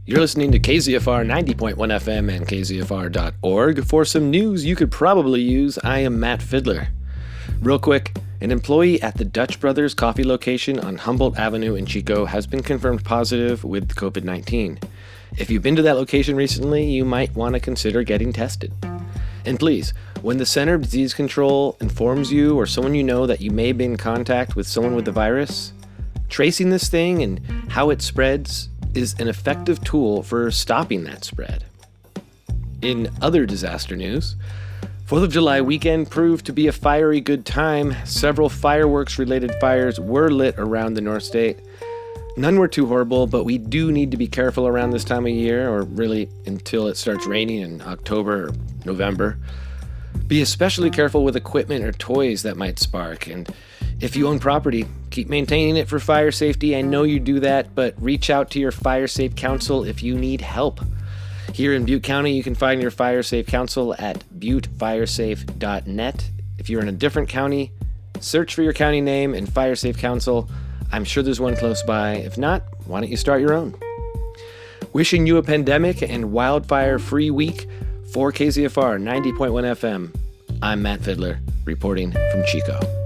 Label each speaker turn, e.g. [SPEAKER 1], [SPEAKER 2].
[SPEAKER 1] You're listening to KZFR 90.1 FM and KZFR.org. For some news you could probably use, I am Matt Fiddler. Real quick, an employee at the Dutch Brothers coffee location on Humboldt Avenue in Chico has been confirmed positive with COVID-19. If you've been to that location recently, you might want to consider getting tested. And please, when the Center of Disease Control informs you or someone you know that you may be in contact with someone with the virus, tracing this thing and how it spreads is an effective tool for stopping that spread. In other disaster news, 4th of July weekend proved to be a fiery good time. Several fireworks-related fires were lit around the North State. None were too horrible, but we do need to be careful around this time of year, or really until it starts raining in October or November. Be especially careful with equipment or toys that might spark, and if you own property, keep maintaining it for fire safety. I know you do that, but reach out to your Fire Safe Council if you need help. Here in Butte County, you can find your Fire Safe Council at buttefiresafe.net. If you're in a different county, search for your county name and Fire Safe Council. I'm sure there's one close by. If not, why don't you start your own? Wishing you a pandemic and wildfire-free week. For KZFR 90.1 FM, I'm Matt Fiddler, reporting from Chico.